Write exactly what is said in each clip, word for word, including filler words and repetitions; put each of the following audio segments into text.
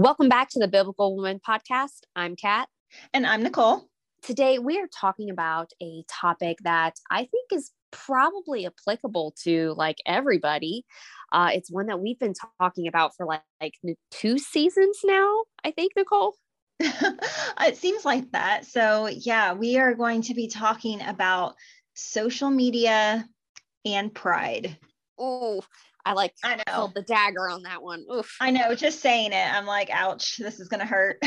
Welcome back to the Biblical Woman Podcast. I'm Kat. And I'm Nicole. Today we are talking about a topic that I think is probably applicable to like everybody. Uh, it's one that we've been talking about for like, like two seasons now, I think, Nicole. It seems like that. So yeah, we are going to be talking about social media and pride. Oh, I like I know. pulled the dagger on that one. Oof. I know, just saying it, I'm like, ouch, this is going to hurt.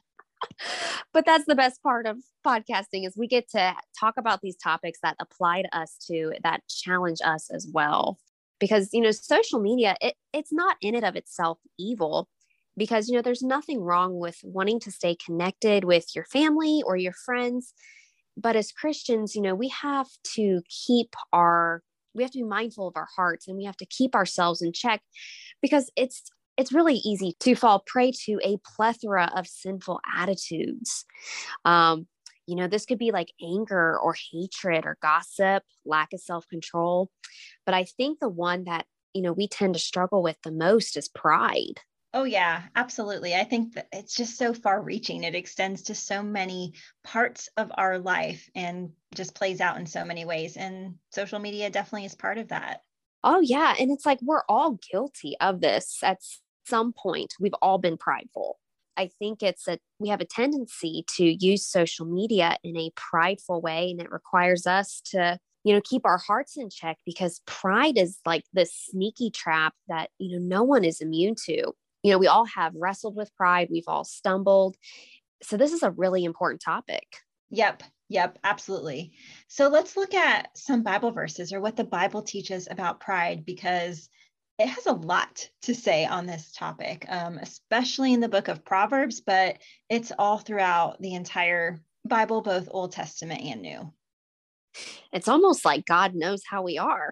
But that's the best part of podcasting is we get to talk about these topics that apply to us too, that challenge us as well. Because, you know, social media, it, it's not in and of itself evil because, you know, there's nothing wrong with wanting to stay connected with your family or your friends. But as Christians, you know, we have to keep our, we have to be mindful of our hearts and we have to keep ourselves in check because it's, it's really easy to fall prey to a plethora of sinful attitudes. Um, you know, this could be like anger or hatred or gossip, lack of self-control. But I think the one that, you know, we tend to struggle with the most is pride. Oh, yeah, absolutely. I think that it's just so far reaching. It extends to so many parts of our life and just plays out in so many ways. And social media definitely is part of that. Oh, yeah. And it's like we're all guilty of this at some point. We've all been prideful. I think it's a we have a tendency to use social media in a prideful way, and it requires us to, you know, keep our hearts in check because pride is like this sneaky trap that, you know, no one is immune to. You know, we all have wrestled with pride. We've all stumbled. So this is a really important topic. Yep. Yep. Absolutely. So let's look at some Bible verses or what the Bible teaches about pride, because it has a lot to say on this topic, um, especially in the book of Proverbs, but it's all throughout the entire Bible, both Old Testament and New. It's almost like God knows how we are.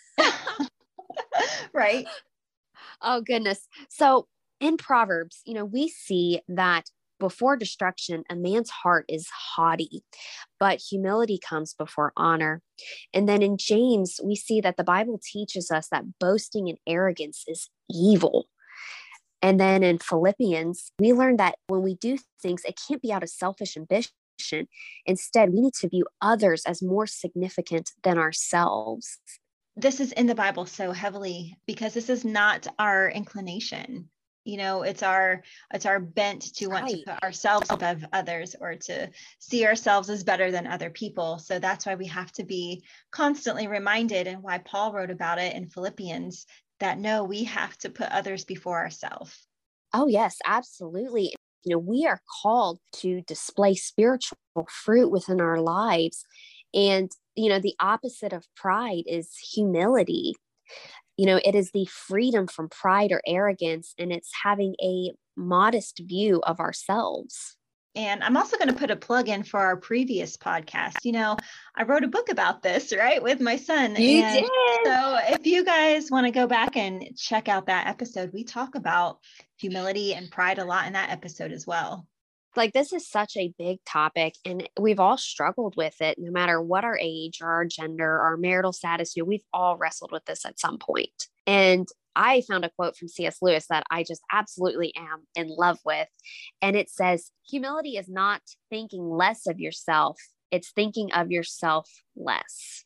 Right. Oh, goodness. So in Proverbs, you know, we see that before destruction, a man's heart is haughty, but humility comes before honor. And then in James, we see that the Bible teaches us that boasting and arrogance is evil. And then in Philippians, we learn that when we do things, it can't be out of selfish ambition. Instead, we need to view others as more significant than ourselves. This is in the Bible so heavily because this is not our inclination. You know, it's our it's our bent to want right. to put ourselves above others or to see ourselves as better than other people. So that's why we have to be constantly reminded, and why Paul wrote about it in Philippians, that no, we have to put others before ourselves. Oh, yes, absolutely. You know, we are called to display spiritual fruit within our lives. And, you know, the opposite of pride is humility. You know, it is the freedom from pride or arrogance, and it's having a modest view of ourselves. And I'm also going to put a plug in for our previous podcast. You know, I wrote a book about this, right, with my son. You and did. So if you guys want to go back and check out that episode, we talk about humility and pride a lot in that episode as well. Like, this is such a big topic, and we've all struggled with it, no matter what our age or our gender, our marital status. You know, we've all wrestled with this at some point. And I found a quote from C S Lewis that I just absolutely am in love with. And it says, humility is not thinking less of yourself. It's thinking of yourself less.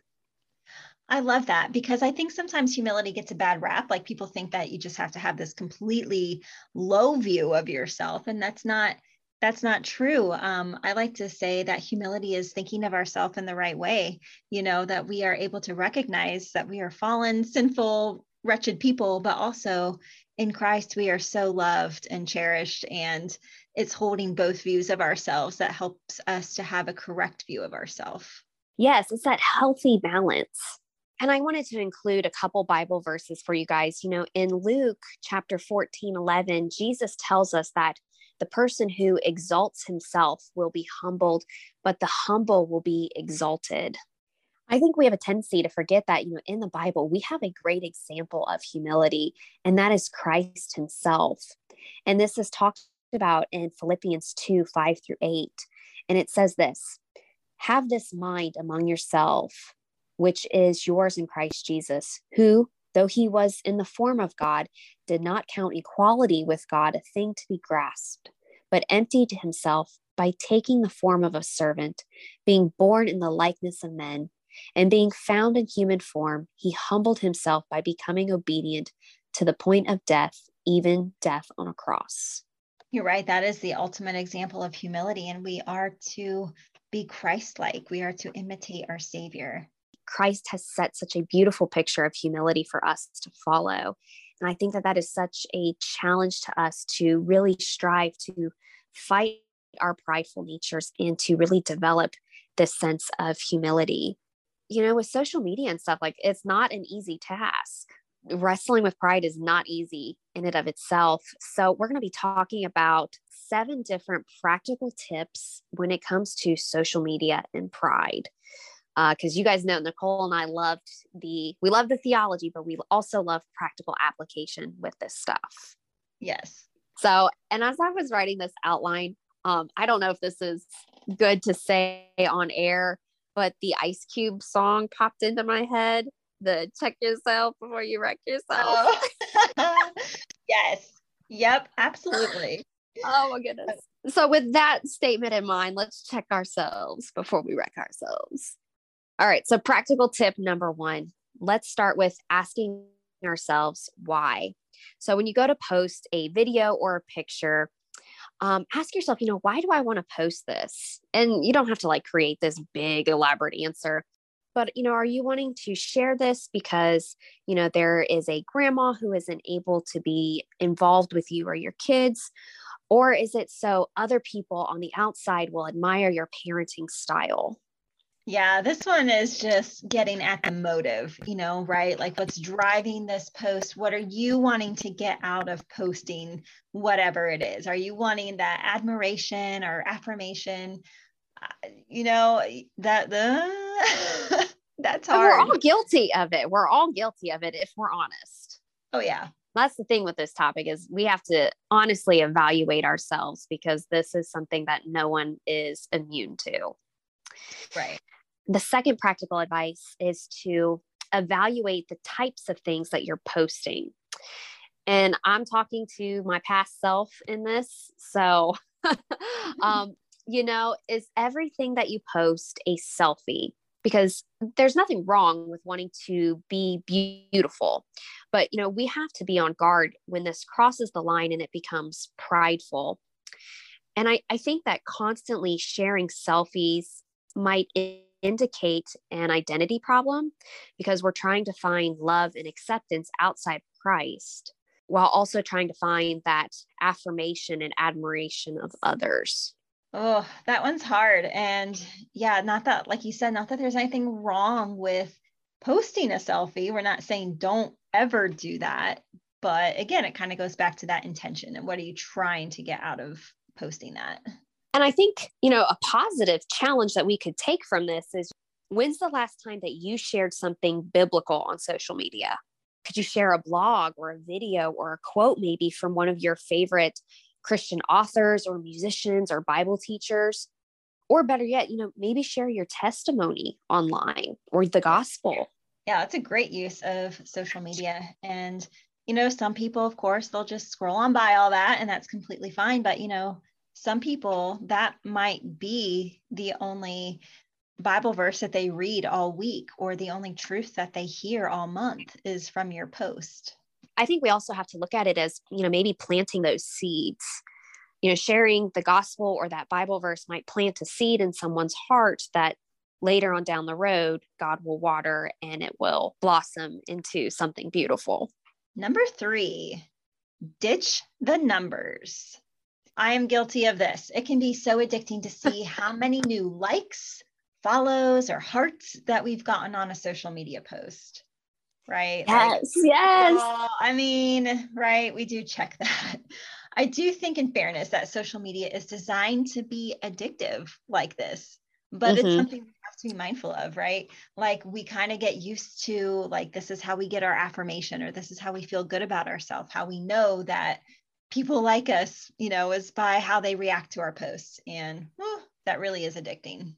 I love that, because I think sometimes humility gets a bad rap. Like, people think that you just have to have this completely low view of yourself. And that's not That's not true. Um, I like to say that humility is thinking of ourselves in the right way, you know, that we are able to recognize that we are fallen, sinful, wretched people, but also in Christ, we are so loved and cherished. And it's holding both views of ourselves that helps us to have a correct view of ourselves. Yes, it's that healthy balance. And I wanted to include a couple Bible verses for you guys. You know, in Luke chapter fourteen, eleven, Jesus tells us that the person who exalts himself will be humbled, but the humble will be exalted. I think we have a tendency to forget that, you know, in the Bible, we have a great example of humility, and that is Christ himself. And this is talked about in Philippians two, five through eight. And it says this: have this mind among yourself, which is yours in Christ Jesus, who, though he was in the form of God, did not count equality with God a thing to be grasped, but emptied himself by taking the form of a servant, being born in the likeness of men, and being found in human form, he humbled himself by becoming obedient to the point of death, even death on a cross. You're right. That is the ultimate example of humility. And we are to be Christ-like. We are to imitate our Savior. Christ has set such a beautiful picture of humility for us to follow. And I think that that is such a challenge to us to really strive to fight our prideful natures and to really develop this sense of humility. You know, with social media and stuff, like, it's not an easy task. Wrestling with pride is not easy in and of itself. So we're going to be talking about seven different practical tips when it comes to social media and pride. Because uh, you guys know, Nicole and I loved the, we love the theology, but we also love practical application with this stuff. Yes. So, and as I was writing this outline, um, I don't know if this is good to say on air, but the Ice Cube song popped into my head. The check yourself before you wreck yourself. Oh. Yes. Yep. Absolutely. Oh my goodness. So with that statement in mind, let's check ourselves before we wreck ourselves. All right. So practical tip number one, let's start with asking ourselves why. So when you go to post a video or a picture, um, ask yourself, you know, why do I want to post this? And you don't have to like create this big elaborate answer. But, you know, are you wanting to share this because, you know, there is a grandma who isn't able to be involved with you or your kids? Or is it so other people on the outside will admire your parenting style? Yeah, this one is just getting at the motive, you know, right? Like, what's driving this post? What are you wanting to get out of posting whatever it is? Are you wanting that admiration or affirmation? You know, that the that's hard. And we're all guilty of it. We're all guilty of it if we're honest. Oh, yeah. That's the thing with this topic is we have to honestly evaluate ourselves because this is something that no one is immune to. Right. The second practical advice is to evaluate the types of things that you're posting. And I'm talking to my past self in this. So, um, you know, is everything that you post a selfie? Because there's nothing wrong with wanting to be beautiful, but, you know, we have to be on guard when this crosses the line and it becomes prideful. And I, I think that constantly sharing selfies might indicate an identity problem because we're trying to find love and acceptance outside Christ while also trying to find that affirmation and admiration of others. Oh, that one's hard. And yeah, not that, like you said, not that there's anything wrong with posting a selfie. We're not saying don't ever do that. But again, it kind of goes back to that intention and what are you trying to get out of posting that? And I think, you know, a positive challenge that we could take from this is, when's the last time that you shared something biblical on social media? Could you share a blog or a video or a quote maybe from one of your favorite Christian authors or musicians or Bible teachers? Or better yet, you know, maybe share your testimony online or the gospel. Yeah, it's a great use of social media. And, you know, some people, of course, they'll just scroll on by all that and that's completely fine. But, you know, some people, that might be the only Bible verse that they read all week or the only truth that they hear all month is from your post. I think we also have to look at it as, you know, maybe planting those seeds. You know, sharing the gospel or that Bible verse might plant a seed in someone's heart that later on down the road, God will water and it will blossom into something beautiful. Number three, ditch the numbers. I am guilty of this. It can be so addicting to see how many new likes, follows, or hearts that we've gotten on a social media post, right? Yes, like, yes. Well, I mean, right, we do check that. I do think, in fairness, that social media is designed to be addictive like this, but mm-hmm. it's something we have to be mindful of, right? Like, we kind of get used to, like, this is how we get our affirmation, or this is how we feel good about ourselves, how we know that people like us, you know, is by how they react to our posts. And oh, that really is addicting.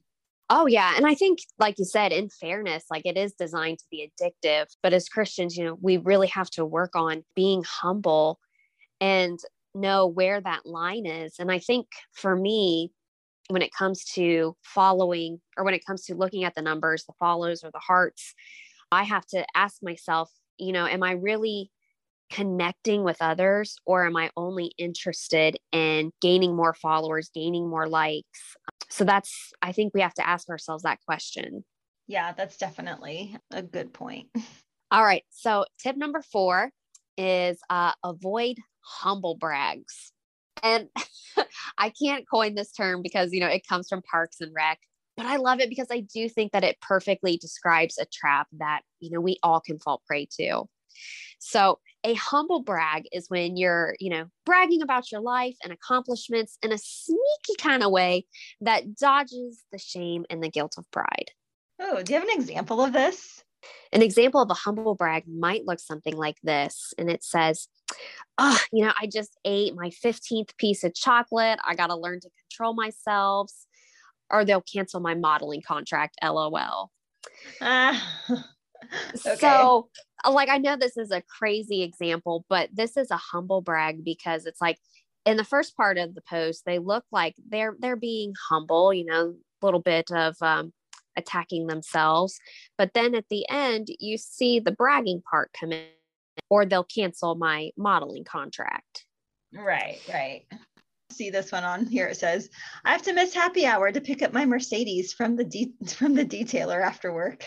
Oh, yeah. And I think, like you said, in fairness, like it is designed to be addictive. But as Christians, you know, we really have to work on being humble and know where that line is. And I think for me, when it comes to following or when it comes to looking at the numbers, the follows or the hearts, I have to ask myself, you know, am I really connecting with others or am I only interested in gaining more followers, gaining more likes? So that's, I think we have to ask ourselves that question. Yeah, that's definitely a good point. All right. So tip number four is uh, avoid humble brags. And I can't coin this term because, you know, it comes from Parks and Rec, but I love it because I do think that it perfectly describes a trap that, you know, we all can fall prey to. So a humble brag is when you're, you know, bragging about your life and accomplishments in a sneaky kind of way that dodges the shame and the guilt of pride. Oh, do you have an example of this? An example of a humble brag might look something like this. And it says, oh, you know, I just ate my fifteenth piece of chocolate. I got to learn to control myself or they'll cancel my modeling contract. LOL. Ah, okay. So, like, I know this is a crazy example, but this is a humble brag because it's like in the first part of the post, they look like they're, they're being humble, you know, a little bit of, um, attacking themselves. But then at the end, you see the bragging part come in, or they'll cancel my modeling contract. Right, right. See this one on here. It says, I have to miss happy hour to pick up my Mercedes from the de- from the detailer after work.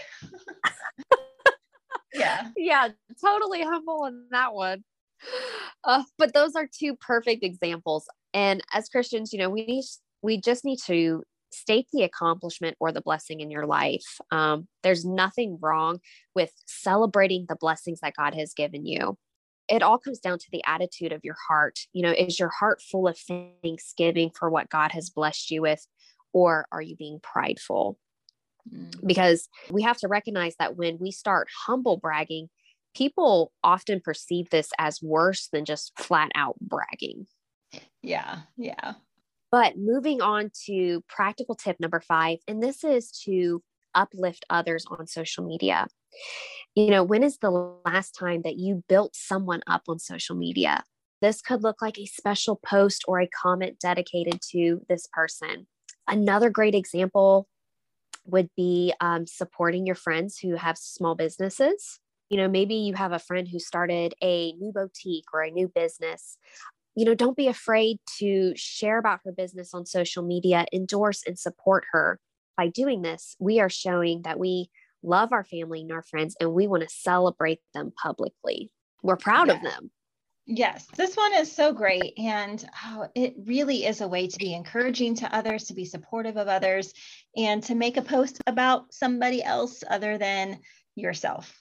Yeah. Yeah, totally humble in that one. Uh, but those are two perfect examples. And as Christians, you know, we need, we just need to state the accomplishment or the blessing in your life. Um, there's nothing wrong with celebrating the blessings that God has given you. It all comes down to the attitude of your heart. You know, is your heart full of thanksgiving for what God has blessed you with, or are you being prideful? Mm. Because we have to recognize that when we start humble bragging, people often perceive this as worse than just flat out bragging. Yeah, yeah. But moving on to practical tip number five, and this is to uplift others on social media. You know, when is the last time that you built someone up on social media? This could look like a special post or a comment dedicated to this person. Another great example would be um, supporting your friends who have small businesses. You know, maybe you have a friend who started a new boutique or a new business. You know, don't be afraid to share about her business on social media, endorse and support her. By doing this, we are showing that we love our family and our friends, and we want to celebrate them publicly. We're proud yeah. of them. Yes, this one is so great. And oh, it really is a way to be encouraging to others, to be supportive of others, and to make a post about somebody else other than yourself.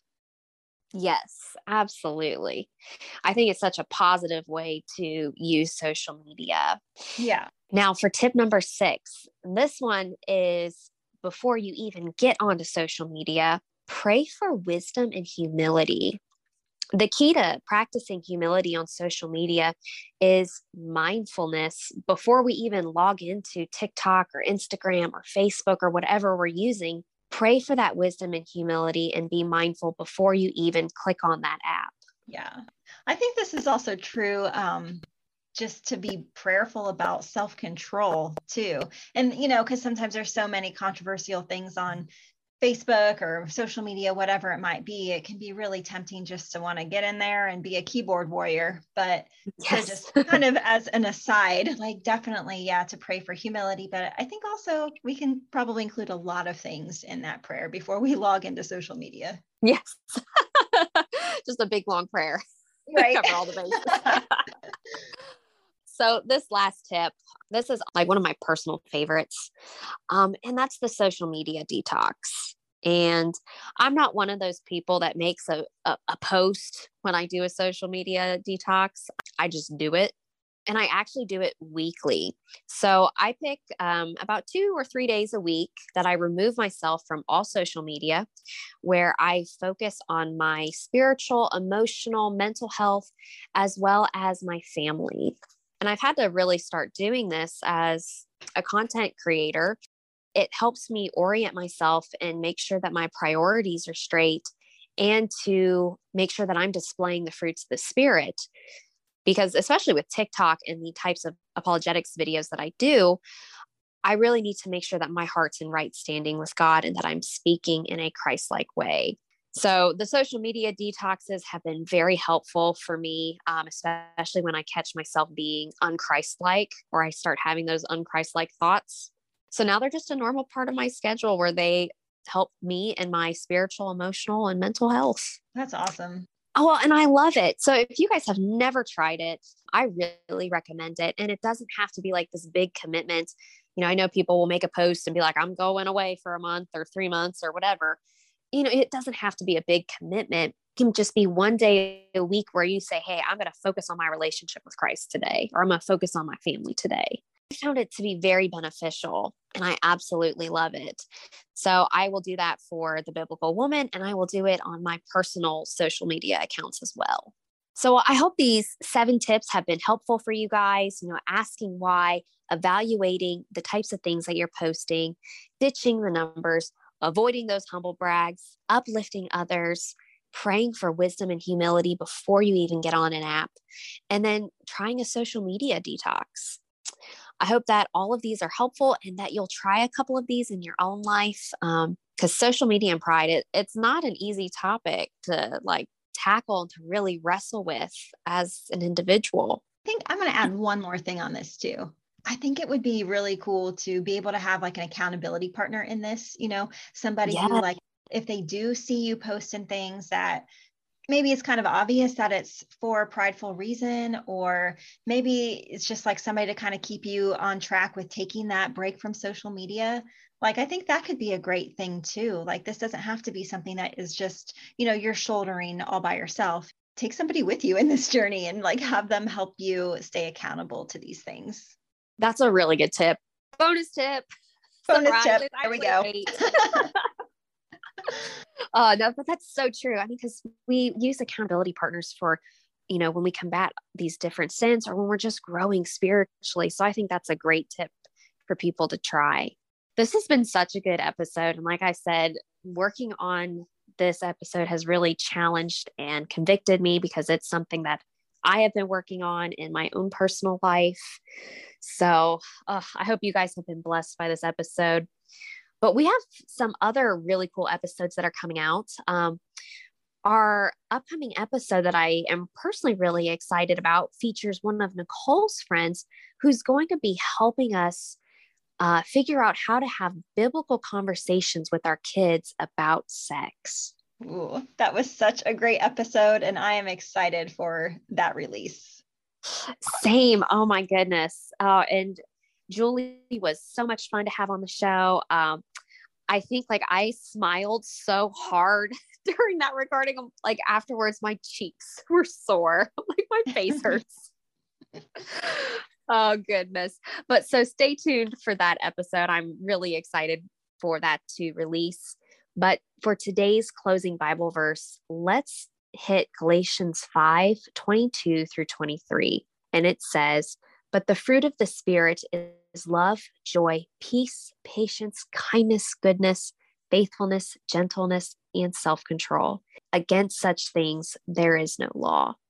Yes, absolutely. I think it's such a positive way to use social media. Yeah. Now, for tip number six, this one is before you even get onto social media, pray for wisdom and humility. The key to practicing humility on social media is mindfulness before we even log into TikTok or Instagram or Facebook or whatever we're using. Pray for that wisdom and humility and be mindful before you even click on that app. Yeah. I think this is also true. Um, just to be prayerful about self-control too. And, you know, because sometimes there's so many controversial things on Facebook or social media, whatever it might be, it can be really tempting just to want to get in there and be a keyboard warrior. But yes. So just kind of as an aside, like definitely, yeah, to pray for humility. But I think also we can probably include a lot of things in that prayer before we log into social media. Yes. Just a big, long prayer. Right. Cover all the bases. So this last tip, this is like one of my personal favorites. Um, and that's the social media detox. And I'm not one of those people that makes a, a, a post when I do a social media detox. I just do it. And I actually do it weekly. So I pick um, about two or three days a week that I remove myself from all social media, where I focus on my spiritual, emotional, mental health, as well as my family. And I've had to really start doing this as a content creator. it helps me orient myself and make sure that my priorities are straight, and to make sure that I'm displaying the fruits of the Spirit. Because especially with TikTok and the types of apologetics videos that I do, I really need to make sure that my heart's in right standing with God and that I'm speaking in a Christ-like way. So the social media detoxes have been very helpful for me, um, especially when I catch myself being unchrist-like, or I start having those unchrist-like thoughts. So now they're just a normal part of my schedule where they help me in my spiritual, emotional, and mental health. That's awesome. Oh, well, and I love it. So if you guys have never tried it, I really recommend it. And it doesn't have to be like this big commitment. You know, I know people will make a post and be like, I'm going away for a month or three months or whatever. You know, it doesn't have to be a big commitment. It can just be one day a week where you say, hey, I'm going to focus on my relationship with Christ today, or I'm going to focus on my family today. I found it to be very beneficial, and I absolutely love it. So I will do that for the Biblical Woman, and I will do it on my personal social media accounts as well. So I hope these seven tips have been helpful for you guys, you know, asking why, evaluating the types of things that you're posting, ditching the numbers, avoiding those humble brags, uplifting others, praying for wisdom and humility before you even get on an app, and then trying a social media detox. I hope that all of these are helpful and that you'll try a couple of these in your own life. Um, because social media and pride, it, it's not an easy topic to like tackle and to really wrestle with as an individual. I think I'm going to add one more thing on this too. I think it would be really cool to be able to have like an accountability partner in this, you know, somebody Yeah. who, like, if they do see you posting things that maybe it's kind of obvious that it's for a prideful reason, or maybe it's just like somebody to kind of keep you on track with taking that break from social media. Like, I think that could be a great thing too. Like, this doesn't have to be something that is just, you know, you're shouldering all by yourself. Take somebody with you in this journey and like have them help you stay accountable to these things. That's a really good tip. Bonus tip. Bonus Surprise, tip. There we go. uh, no, but that's so true. I mean, because we use accountability partners for, you know, when we combat these different sins or when we're just growing spiritually. So I think that's a great tip for people to try. This has been such a good episode. And like I said, working on this episode has really challenged and convicted me because it's something that I have been working on in my own personal life. So uh, I hope you guys have been blessed by this episode. But we have some other really cool episodes that are coming out. Um, our upcoming episode that I am personally really excited about features one of Nicole's friends who's going to be helping us uh, figure out how to have biblical conversations with our kids about sex. Ooh, that was such a great episode, and I am excited for that release. Same. Oh my goodness. Uh, and Julie was so much fun to have on the show. Um, I think like I smiled so hard during that recording. Like afterwards, my cheeks were sore. Like my face hurts. Oh goodness. But so stay tuned for that episode. I'm really excited for that to release. But for today's closing Bible verse, let's hit Galatians five, twenty-two through twenty-three. And it says, but the fruit of the Spirit is love, joy, peace, patience, kindness, goodness, faithfulness, gentleness, and self-control. Against such things, there is no law.